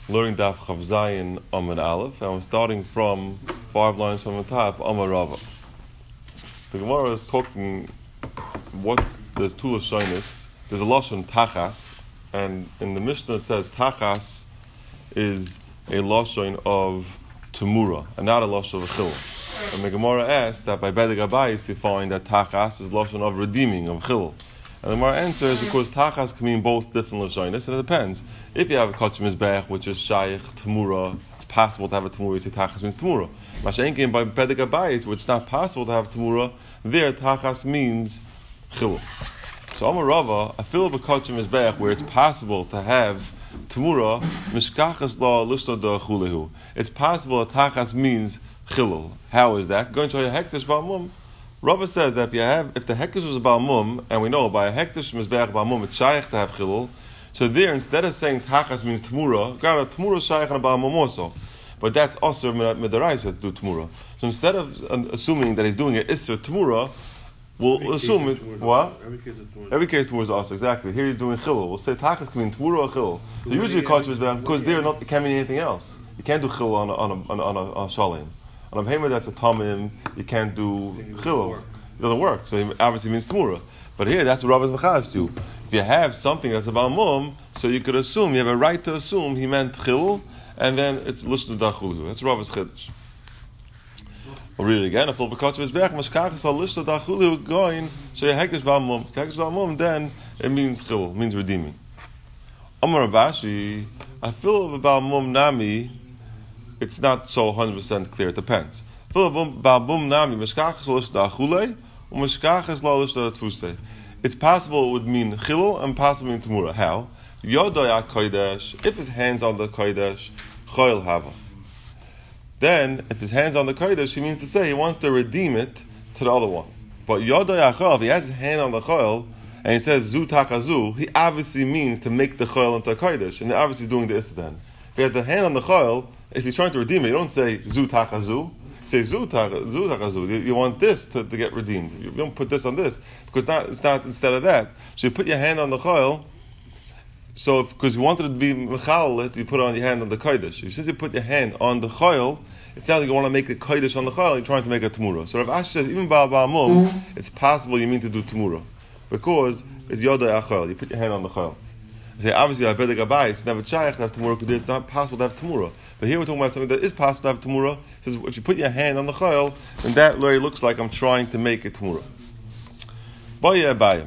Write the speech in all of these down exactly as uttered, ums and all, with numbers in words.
learning Daf Chav Zayin Amud Aleph, and we're starting from five lines from the top, Amar Rava. The Gemara is talking what there's two lashonis. There's a lashon tachas, and in the Mishnah it says tachas is a lashon of temura and not a lashon of chilul. And the Gemara asks that by Bedek Abayis you find that tachas is lashon of redeeming of chilul. And the Gemara answers because tachas can mean both different lashonis, and it depends. If you have a kachim mizbech, which is shaykh temura, it's possible to have a temura. You say tachas means temura. Mashenkin by Bedek Abayis, which is not possible to have temura, there tachas means chilul. So Amar Rava, I feel of a kachim mizbech where it's possible to have temura, mishkachas la lushna da chulehu. It's possible that tachas means chilul. How is that? Going to show you hektish ba'amum. Rava says that if you have, if the hektish was a ba'amum, and we know by a hektish mizbech ba'amum it's shaykh to have chilul, so there instead of saying tachas means temura, granted temura is shaykh and a ba'amum also, but that's also midaraisa to do temura. So instead of assuming that he's doing an isser temura, we'll Every assume it, what? Every case of temura. Every case temura is also exactly. Here he's doing chilul. We'll say tachas can mean temura or chilul. So usually kachim mizbech because there not it can't mean anything else. You can't do chilul on a on a on a, on a, on a shalim. On a behemoth that's a tamim, you can't do chilul. It doesn't work. So it obviously means temura. But here, that's what Rabbi's mechash do. If you have something that's a balmum, so you could assume, you have a right to assume he meant chilul, and then it's lushnu dachulu. That's Rabbi's chiddush. We'll read it again. If l'bekach v'izbech mashkachas al lushnu dachulu going shey hektish balmum, hektish balmum, then it means chilul, means redeeming. Amar Rabashi, I feel about mum nami. It's not so one hundred percent clear. It depends. It's possible it would mean chilul and possibly mean temura. How? If his hands on the kodesh, choil hava. Then, if his hands on the kodesh, he means to say he wants to redeem it to the other one. But if he has his hand on the choil and he says zu takazu, he obviously means to make the choil into a kodesh, and obviously doing the issa then. If he has the hand on the choil, if he's trying to redeem it, you don't say zu takazu. Say zu takazu. You, you want this to, to get redeemed. You don't put this on this because not, it's not instead of that. So you put your hand on the choil. So because you wanted it to be mechal, you put it on your hand on the kodesh. Since you put your hand on the choil, it sounds like you want to make the kodesh on the choil. You're trying to make a temura. So Rav Ashi says even ba'al ba'amum, it's possible you mean to do temura because it's yodai achol. You put your hand on the choil. Say obviously I Bedek Abayis it's never shaykh to have temura because it's not possible to have temura. But here we're talking about something that is possible to have temura. It says if you put your hand on the chayil, then that literally looks like I'm trying to make a temura. Baya Abaya.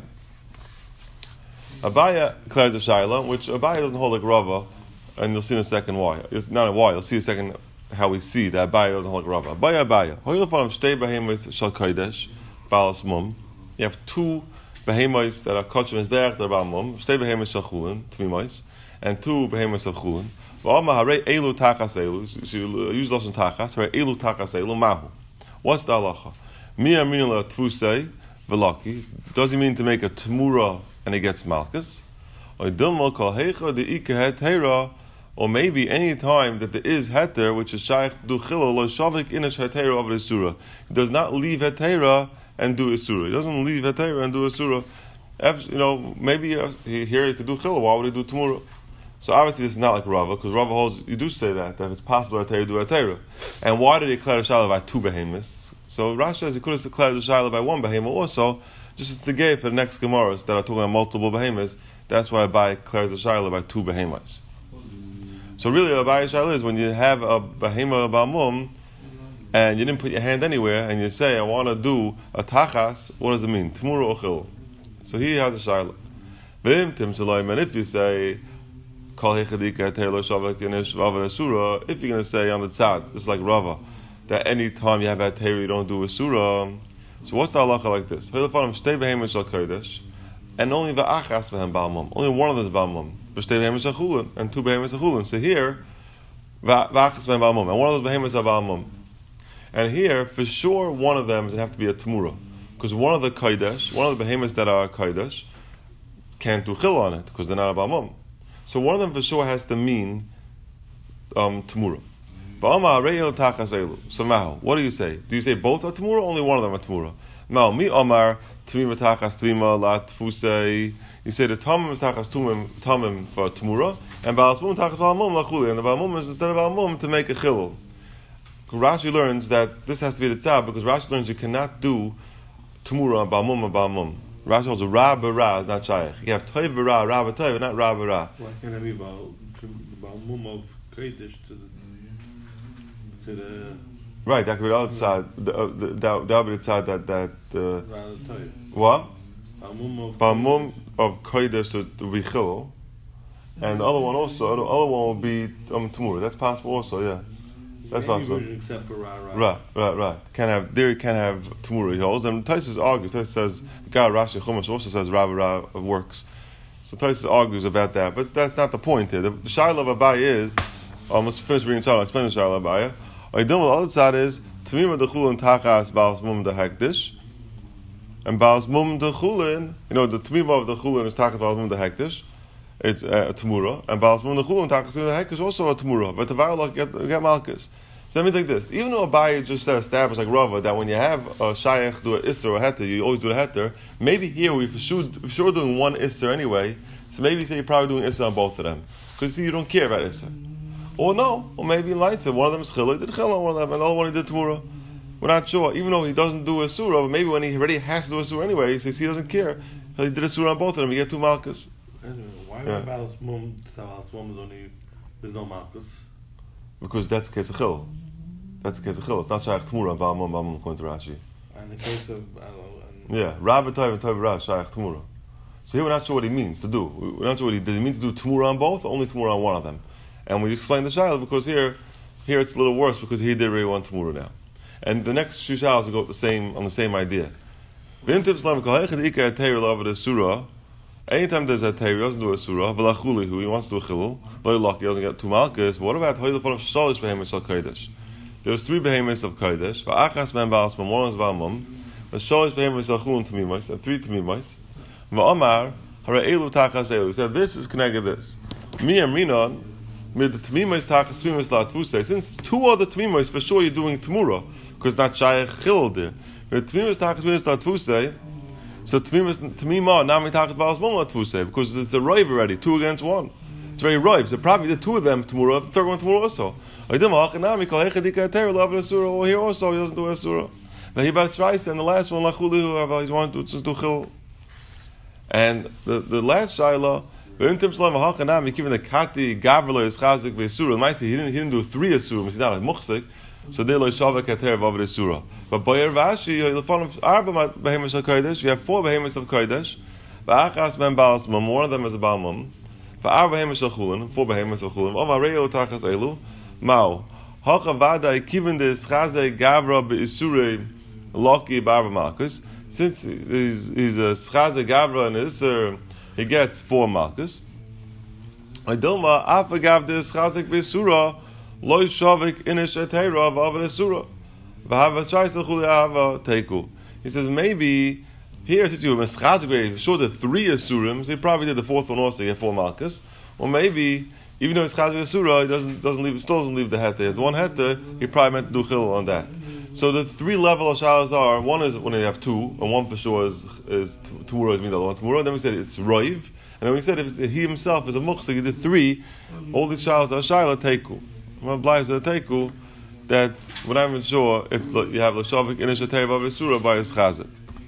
Abaya declares a shayla, which Abaya doesn't hold like Rava, and you'll see in a second why. It's not a why. You'll see in a second how we see that Abaya doesn't hold like Rava. Abaya Abaya. Hoyil fanam shtei behemoths shal kodesh balas mum. You have two behemoths that are kachim mizbech that are bal mum. Shtei behemoths shal chulin tmimois, and two behemoths of chulin. So you use lashon tachas. Hare elu tachas elu mahu. What's the halacha? Mi aminu la tfusei velaki. Does he mean to make a temura and he gets malchus? Or dilma kol heicha de ike hetera. Or maybe any time that there is heter, which is shaykh do chilul lo shavik inish hetera of the surah. He does not leave hetera and do a surah. He doesn't leave hetera and do a surah. You know, maybe here he could do chilul. Why would he do temura? So obviously this is not like Rava, because Rava holds, you do say that, that if it's possible to do a Torah. And why did he declare a Shiloh by two behemoths? So Rashi says he could have declared a Shiloh by one behemoth also, just as the gate for the next Gemaras that are talking about multiple behemoths. That's why Abai declares a Shiloh by two behemoths. So really Abai Shiloh is when you have a behemoth ba'amum, and you didn't put your hand anywhere, and you say, I want to do a tachas, what does it mean? Temura or chilul. So he has a Shiloh. And if you say, if you're going to say on the tzad, it's like Rava, that any time you have a Torah, you don't do a surah. So what's the halacha like this? And only va'achas v'hem ba'amum. Only one of them is ba'amum. And two behemoths are chulin. So here, va'achas v'hem ba'amum. And one of those behemoths are ba'amum. And here, for sure, one of them is going to have to be a temura. Because one of the kodesh, one of the behemoths that are kodesh, can't do chil on it, because they're not a ba'amum. So one of them for sure has to mean um, temura. So now, what do you say? Do you say both are temura or only one of them are temura? Now, mi omar Tmima tachas tmima la tfusei. You say the tamim is tachas tumim tamim for Tamura, and Baal Mum tachas Baal Mum la chuli, and the Baal Mum is instead of Baal Mum to make a chilul. Rashi learns that this has to be the tzad because Rashi learns you cannot do Tamura on Baal Mum and Baal Mum. Rashi holds a ra b'ra is not shaykh. You have toiv b'ra, ra b'toiv, not ra b'ra. Why can't I be Baal Mum of Kodesh to the to the right? That could be the other side. The, uh, the, that that would be the side that that. Uh, what? Baal Mum of Kodesh to be chilul, and the other one also. The other one will be um, Tamura. That's possible also. Yeah. That's possible. Except for Ra Ra. Right, right, right. Can't have there. Can't have Tamura. He holds. And Taisus argues. Taisus says God Rashi Chumash also says Ra Ra works. So Taisus argues about that, but that's not the point here. The, the Shaila of Abaya is. Um, let's finish reading. I'll explain the Shaila of Abaya. What you doing with the other side is Tamima dechulin tachas Baal Mum de hektish, and Baal Mum dechulin. You know the Tamima of the chulin is tachas Baal Mum de hektish. It's uh, a Tamura, and Baal Mum dechulin tachas de hektish also a Tamura. But the Vayalach get get Malchus. So let me take this. Even though Abaye just said established like Rava that when you have a shayach do a isser or a heter, you always do the heter. Maybe here we for sure, for sure doing one isser anyway. So maybe you say you're probably doing isser on both of them because see you don't care about isser. Or no, or maybe in light one of them is chilul, did chilul, one of them, and the other one he did tamura. We're not sure. Even though he doesn't do a surah, but maybe when he already has to do a surah anyway, he says he doesn't care. He did a surah on both of them. You get two malchus. Why yeah. Baal Mum Baal Mum is only there's no malchus? Because that's the case of chilul. That's the case of chilul. It's not shaykh tamura and Baal Mum Baal Mum according to Rashi. And the case of uh, and yeah, Rabbi Tov and Tov Ra shaykh tamura. So here we're not sure what he means to do. We're not sure what he does. He mean to do tamura on both, or only tamura on one of them. And we explain the shayla because here, here it's a little worse because he did really want tamura now. And the next two shaylas will go the same on the same idea. Anytime there's a teir, he doesn't do a surah, but who he wants to do a chilul, very lucky, he doesn't get two malchus. But what about how you put shalish behemoths of kodesh? There's three behemoths of kodesh. Va'achas ben baal mum, one is baal mum. The shalish behemoths of chulun tamimos, and three tamimos. Va'amar hara'elu tachas elu. He said this is connected this. Mi amrinon mid the tamimos tachas tamimos la tvusei. Since two other tamimos for sure you're doing tamura because not shayach chilul there. With tamimos tachas tamimos la tvusei. So Tamima Nami Tachat Baal Mum La Tvusei because it's a rive already, two against one. It's very rive. So probably the two of them Tamura, the third one Tamura also. Here also he doesn't do a surah. But he bas rice and the last one Lachuli who he wanted to just do chil. And the, the last shayla, V'intim Shalom Hachanami given the Kati Gavrila is Chazik Ve'Surah. Might say he didn't he didn't do three Asurim. He's not a muchzik. So they lo shavak kater vav the surah. But by Rashi, you find arba behemoths of kodesh. You have four behemoths of kodesh. Va'achas ben baal mum. One of them is a baal mum. Va'ar behemoths of chulin. Four behemoths of chulin. Omar reyo tachas elu. Mao hacha vada kiven the schazei gavra beisurei loki barba malchus. Since he's he's a schazei gavra and iser, he gets four malchus. Idilma afagav the schazei beisura. Loy shavik inish etera of avasura. V'havas shaisa chuli ava teiku. He says maybe here since you have a sure the three asurim, so he probably did the fourth one also. He had four malchus, or maybe even though it's chazik asura, he doesn't doesn't leave still doesn't leave the heter. He has one heter, he probably meant to do chil on that. So the three level of shalas are one is when you have two, and one for sure is is tamura is mean the other one tamura. Then we said it's roiv, and then we said if it's, he himself is a muchzik, he did three. All these shalas are shayla teiku. I'm obliged to take that when I'm sure if you have l'shavik initiative of a surah by his chazik.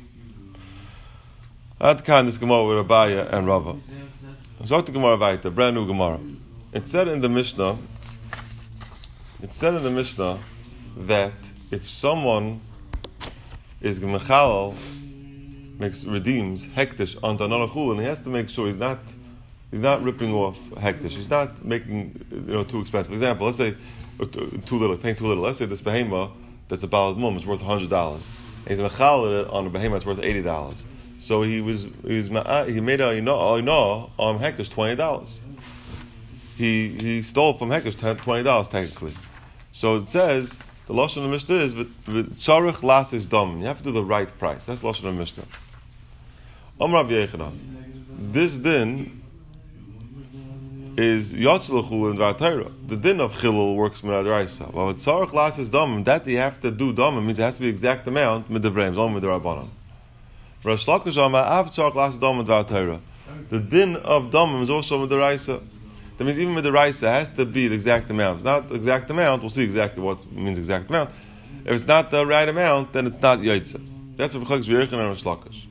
Ad kan this Gemara with Abaya and Rava. So the Gemara weiter, brand new Gemara. It said in the Mishnah. It said in the Mishnah that if someone is gemechalal, makes redeems hektish onto another chulin, he has to make sure he's not. He's not ripping off hektish. He's not making you know too expensive. For example, let's say uh, too little, paying too little. Let's say this behema that's a baal mum is worth a hundred dollars. He's mechal it on a behema that's worth eighty dollars. So he was he's he made a you know you know on hektish twenty dollars. He he stole from hektish twenty dollars technically. So it says the lashon of Mishnah is tzarich las is dom. You have to do the right price. That's lashon of Mishnah. Amar Rav Yechina. This din is Yatzil Chulin V'Atayra. The din of Chilul works with Adraisa. Well, with Tzarech Las is Dom, that you have to do Dom, means it has to be exact amount, Midabrahim, only Midrabanan. Rosh Lakish Amar Av Tzarich Las Dam Dvar Torah. The din of Damim is also with the Raisa. That means even with the Raisa, it has to be the exact amount. If it's not the exact amount, we'll see exactly what means exact amount. If it's not the right amount, then it's not Yaitza. That's what B'chag's V'yerchen and Rosh Lakish.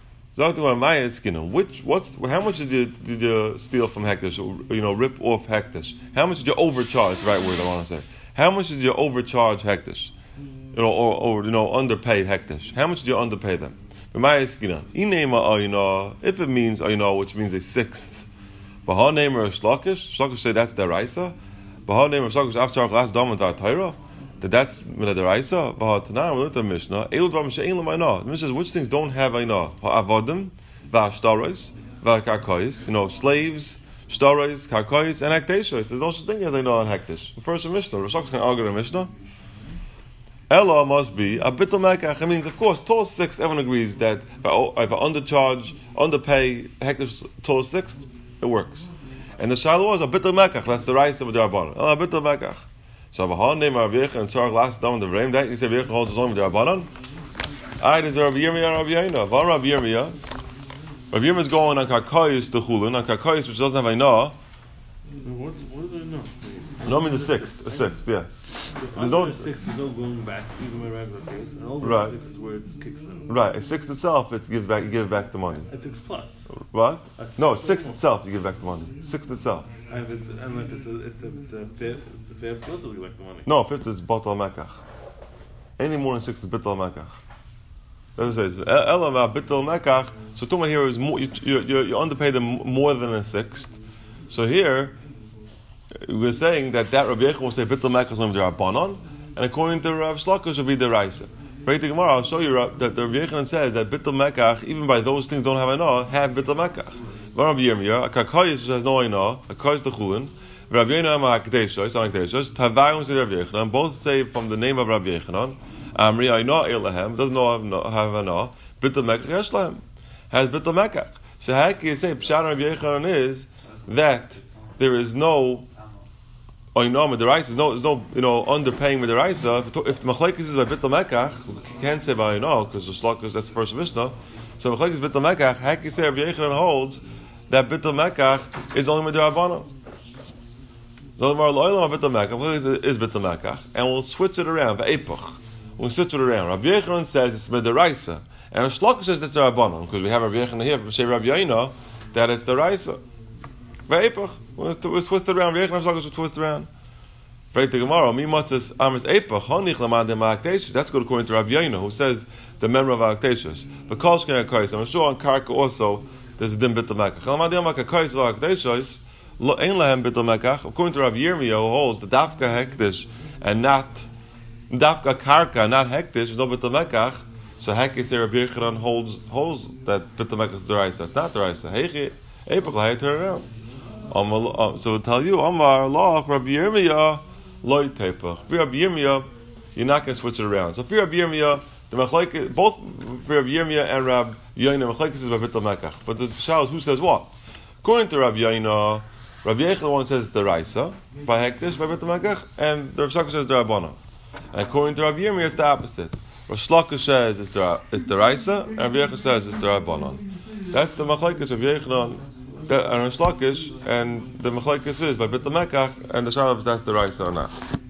Which, what's, how much did you, did you steal from Hektish, you know, rip off Hektish? How much did you overcharge, the right word I want to say. How much did you overcharge Hektish? You know, or, or, you know, underpay Hektish. How much did you underpay them? If it means, you know, which means a sixth, Baha name or Shlakish, Shlakish say that's the Raisa. Baha name or Shlakish after last dominant our Torah, that that's Mina the Raisa. Baha Tanah, we learned the Mishnah. Elu Dvar Mishain L'Mayna. The Mishnah says which things don't have Ayna? Ha'avodim, Va'ashtaros, Va'karkois, you know, slaves, Shtaros, Karkois, and Hakteshos. There's no such thing as Ayna on Hektish. The first Mishnah, Rashak can argue the Mishnah. Ella must be a bittul mekach. It means, of course, Torah six. Everyone agrees that if I, if I undercharge, underpay Hektish Torah six, it works. And the Shiloh was a bittul mekach. That's the rice of the Rabbanon. A bittul mekach. So Bahan name Rav Yecha and Tzarich last down the Reim. That you say Rav Yecha holds his own with the Rabbanon. I there's Rav Yirmiyah and Rav Yaina. Van Rav Yirmiyah. Rav Yirmiyah is going on Karkois to Chulun, on Karkois which doesn't have Ainah. What, what do I know? No means a sixth, a sixth, yes. There's no six. There's no going back, even my regular case. And over right. six is where it kicks in. Right, a sixth itself, it gives back, you give back the money. A six plus. What? A six No, sixth itself, you give back the money. Sixth itself. And if it's, and if it's a, it's a, it's a fifth, it's a fifth plus, you give back the money. No, fifth is batal mekach. Any more than six is batal mekach. That's what it says. Ela batal mekach. So talking here is more. You you you, you underpay them more than a sixth. So here we're saying that that Rabbi Yecha will say Bittul Mekach is going to be the Rabbanon, and according to Rav Shlakish will be the Raisa. Right, the Gemara, I'll show you that the Rabbi Yecha says that Bittul Mekach, even by those things don't have Ainah, have Bittul Mekach. Rabbi Yirmiyah, a Karkois which has no Ainah, a Karkois the Chulin, Rabbi Yecha Amar Hakdeshos, Hakdeshos, Tavayim say Rabbi Yecha, both say from the name of Rabbi Yecha, Amri Ainah Elahem, doesn't know have Ainah, Bittul Mekach Yeshlahem, has Bittul Mekach. So how can you say Pshat Rabbi Yecha is that there is no Oh, you know, Medaraisa, no, there's no, you know, underpaying Medaraisa. If, if the Machlekes is by Bittul Mekach, you can't say by, you know, because the Shlok is, that's the first Mishnah. So Machlekes is Bittul Mekach, how can you say Rabbi Yechanan holds that Bittul Mekach is only Medarabbanan? So the Mar Lo'ilam of Bittul Mekach, Machlekes is Bittul Mekach, and we'll switch it around, V'epach. We'll switch it around. Rabbi Yechanan says it's Medaraisa, and Shlok says it's Rabbanan, because we have Rabbi Yechanan here, B'Shei Rabbi Yaina, that it's the Raisa. Ve'epach. We'll twist it around. Ve'echem Shlakash will twist around. Right to Gemara. Mi matzes amis epach. Honich l'madem ha'akteshus. That's good according to Rabbi Yaina, who says the member of ha'akteshus. But kolshken ha'kais. I'm sure on Karka also there's a dim bittul mekach. L'madem ha'akais v'ha'akteshus lo ein lahem bittul mekach. According to Rabbi Yirmiyah, who holds the dafka hektish and not dafka karka, not hektish, is no bittul mekach. So hektish Rabbi Yechanan holds holds that bittul mekach is deraisa. It's not deraisa. Heichi epach l'hay turn around. Um, so to tell you, Amar Allah, Rabbi Yirmiyah, loy tepach. For Rabbi Yirmiyah, you're not going to switch it around. So for Rabbi Yirmiyah, the machlekes, both for Rabbi Yirmiyah and Rabbi Yaina, machlekes is by Bittul Mekach. But the shal is who says what? According to Rabbi Yaina, Rabbi Yecha the one says the Raisa by Hektish by Bittul Mekach, and the Rav Shlakish says the Rabbanan. And according to Rabbi Yirmiyah, it's the opposite. Rav Shlakish says it's the it's the Raisa, and Rabbi Yecha says it's the Rabbanan. That's the machlekes of Yechanan. That and Shlakish, and the Machlekes is by Bittul Mekach, and the Shalom is that's the Raisa or not.